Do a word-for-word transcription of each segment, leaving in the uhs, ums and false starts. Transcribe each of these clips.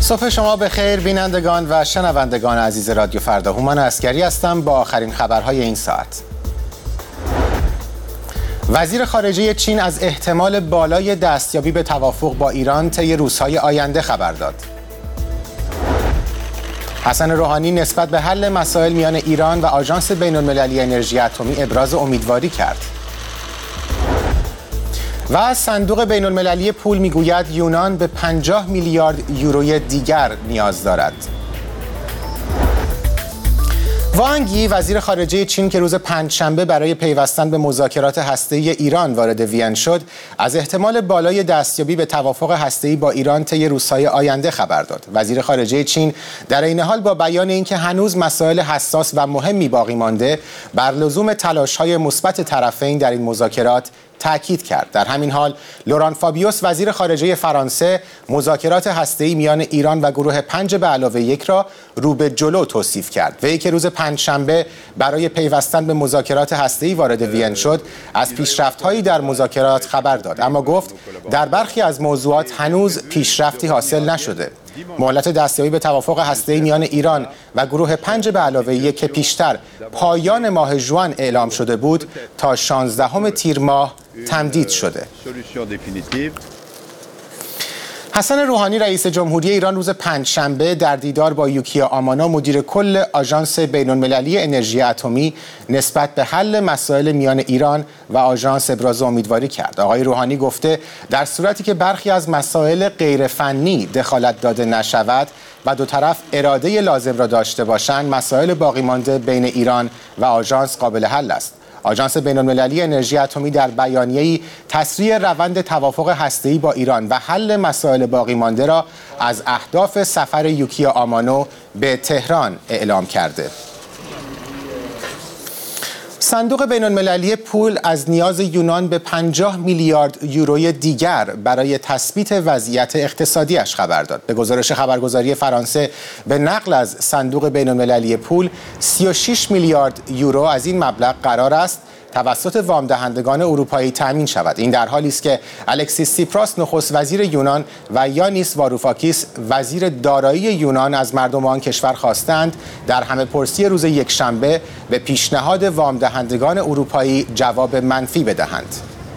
صبح شما بخیر بینندگان و شنوندگان عزیز رادیو فردا. هومن عسکری هستم با آخرین خبرهای این ساعت. وزیر خارجه چین از احتمال بالای دستیابی به توافق با ایران طی روزهای آینده خبر داد. حسن روحانی نسبت به حل مسائل میان ایران و آژانس بین‌المللی انرژی اتمی ابراز امیدواری کرد. و صندوق بین‌المللی پول میگوید یونان به پنجاه میلیارد یوروی دیگر نیاز دارد. وانگ یی وزیر خارجه چین که روز پنجشنبه برای پیوستن به مذاکرات هسته‌ای ایران وارد وین شد، از احتمال بالای دستیابی به توافق هسته‌ای با ایران طی روزهای آینده خبر داد. وزیر خارجه چین در این حال با بیان اینکه هنوز مسائل حساس و مهمی باقی مانده، بر لزوم تلاش‌های مثبت طرفین در این مذاکرات تأکید کرد. در همین حال لوران فابیوس وزیر خارجه فرانسه مذاکرات هسته‌ای میان ایران و گروه پنج به علاوه یک را رو به جلو توصیف کرد. وی که روز پنجشنبه برای پیوستن به مذاکرات هسته‌ای وارد وین شد، از پیشرفت‌هایی در مذاکرات خبر داد، اما گفت در برخی از موضوعات هنوز پیشرفتی حاصل نشده. مهلت دستیابی به توافق هسته‌ای میان ایران و گروه پنج به علاوه یک که پیشتر پایان ماه ژوئن اعلام شده بود، تا شانزدهم تیر ماه تمدید شده. حسن روحانی رئیس جمهوری ایران روز پنجشنبه در دیدار با یوکیا آمانا مدیر کل آژانس بین‌المللی انرژی اتمی نسبت به حل مسائل میان ایران و آژانس ابراز امیدواری کرد. آقای روحانی گفته در صورتی که برخی از مسائل غیرفنی دخالت داده نشود و دو طرف اراده لازم را داشته باشند، مسائل باقی مانده بین ایران و آژانس قابل حل است. آژانس بین‌المللی انرژی اتمی در بیانیه‌ای تسریع روند توافق هسته‌ای با ایران و حل مسائل باقی مانده را از اهداف سفر یوکیا آمانو به تهران اعلام کرده. صندوق بین‌المللی پول از نیاز یونان به پنجاه میلیارد یوروی دیگر برای تثبیت وضعیت اقتصادیش خبر داد. به گزارش خبرگزاری فرانسه به نقل از صندوق بین‌المللی پول، سی و شش میلیارد یورو از این مبلغ قرار است توسط وام دهندگان اروپایی تامین شود. این در حالی است که الکسیس سیپراس نخست وزیر یونان و یانیس واروفاکیس وزیر دارایی یونان از مردم آن کشور خواستند در همه‌پرسی روز یکشنبه به پیشنهاد وام دهندگان اروپایی جواب منفی بدهند.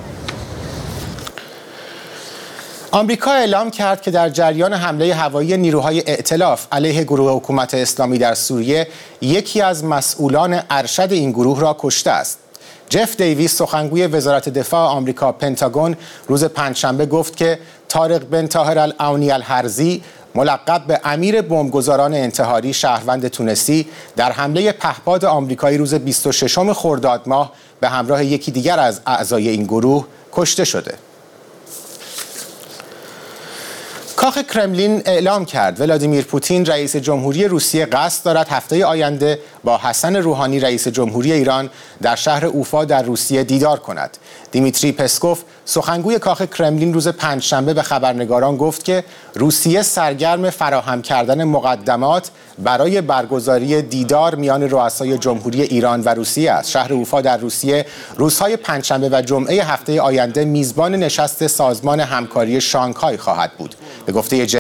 آمریکا اعلام کرد که در جریان حمله هوایی نیروهای ائتلاف علیه گروه حکومت اسلامی در سوریه، یکی از مسئولان ارشد این گروه را کشته است. جف دیویس سخنگوی وزارت دفاع آمریکا پنتاگون روز پنجشنبه گفت که طارق بن طاهر العونی الحرزی ملقب به امیر بمبگذاران انتحاری شهروند تونسی در حمله پهپاد آمریکایی روز بیست و ششم خرداد ماه به همراه یکی دیگر از اعضای این گروه کشته شده. کاخ کرملین اعلام کرد ولادیمیر پوتین رئیس جمهوری روسیه قصد دارد هفته آینده با حسن روحانی رئیس جمهوری ایران در شهر اوفا در روسیه دیدار کند. دیمیتری پسکوف سخنگوی کاخ کرملین روز پنجشنبه به خبرنگاران گفت که روسیه سرگرم فراهم کردن مقدمات برای برگزاری دیدار میان رؤسای جمهوری ایران و روسیه است. شهر اوفا در روسیه روزهای پنجشنبه و جمعه هفته آینده میزبان نشست سازمان همکاری شانگهای خواهد بود. به گفته